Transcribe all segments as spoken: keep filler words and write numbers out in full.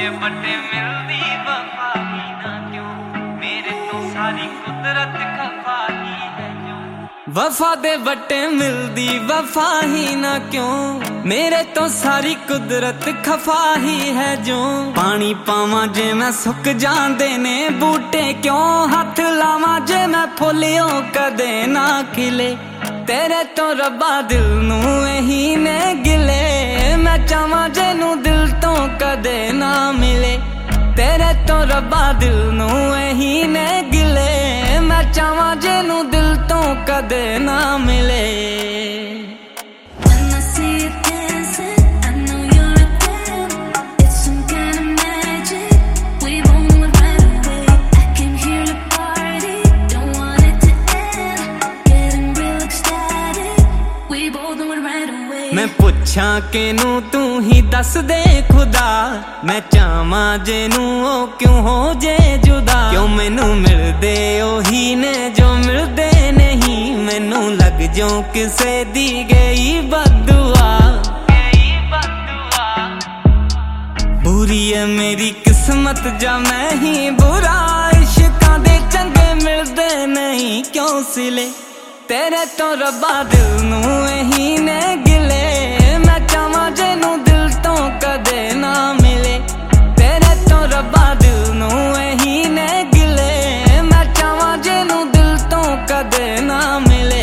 दे बड़े मिलदी वफा ही ना क्यों, मेरे तो सारी कुदरत खफा ही है क्यों। वफा दे बड़े मिलदी वफा ही ना क्यों, मेरे तो सारी कुदरत खफा ही है जो। पानी पावां जे मैं सुक जांदे ने बूटे क्यों, हथ लावां जे मैं फुलियो कदे ना खिले। तेरे तो रब्बा दिल नू यही ने गिले, मैं चावां जेनू दिल तो कदे ना मिले। तेरे तो रब्बा दिल नू यही ने गिले, मैं चावां जेनू दिल तो कदे ना मिले। मैं पुछा केनू तू ही दस दे खुदा, मैं चावां जेनू ओ क्यों हो जे जुदा। क्यों मैनू मिलदे ओही ने जो मिलदे नहीं, मैनू लग जो किसे दी गई बद्दुआ। बुरी है मेरी किस्मत जा मैं ही बुरा, इश्कां दे चंगे मिलदे नहीं क्यों सिले। तेरे तो रब्बा दिल नू यही ने गिले, मैं चावां जेनू दिल तो कदे ना मिले। तेरे तो रब्बा दिल नू यही ने गिले, मैं चावां जेनू दिल तो कदे ना मिले।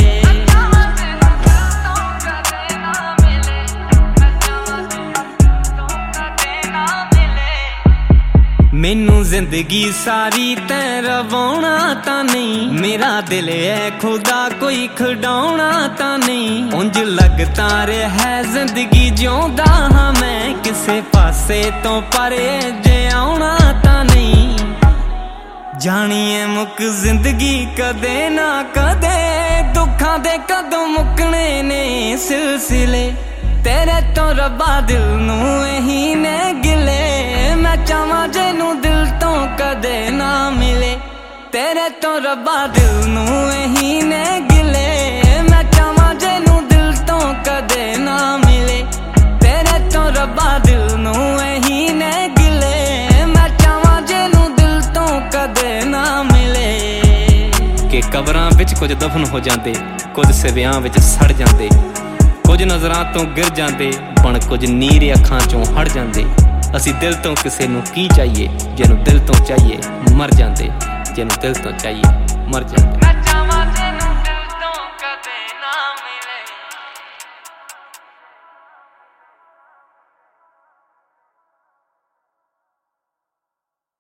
मैनू जिंदगी सारी तैं रवाउणा तां नहीं, मेरा दिल है खुदा कोई खिडौना तां नहीं। उंज लगता रहा जिंदगी जिउंदा हां मैं, किसे पासे तो परे जे आउणा तां नहीं। जानिए मुक जिंदगी कदे ना कदे, दुखां दे कदों मुकने ने सिलसिले। तेरे तो रब्बा दिल नू यही ने गिले, मैं चावां जेनू दिल तो कदे ना मिले। तेरे तो रब्बा दिल नू यही ने गिले, मैं चावां जेनू दिल तो कदे ना मिले। तेरे तो रब्बा दिल नू यही ने गिले, मैं चावां जेनू दिल तो कदे ना मिले। कि कबरां विच कुछ दफन हो जांदे, कुछ सिवियां विच सड़ जांदे, कुछ नज़रां तो गिर जांदे, पण कुछ नीर अखां चों हड़ जांदे। असी दिल तो किसे नू की चाहिए, जिन्नू दिल तो चाहिए मर जांदे, जिन्नू दिल तो चाहिए मर जांदे।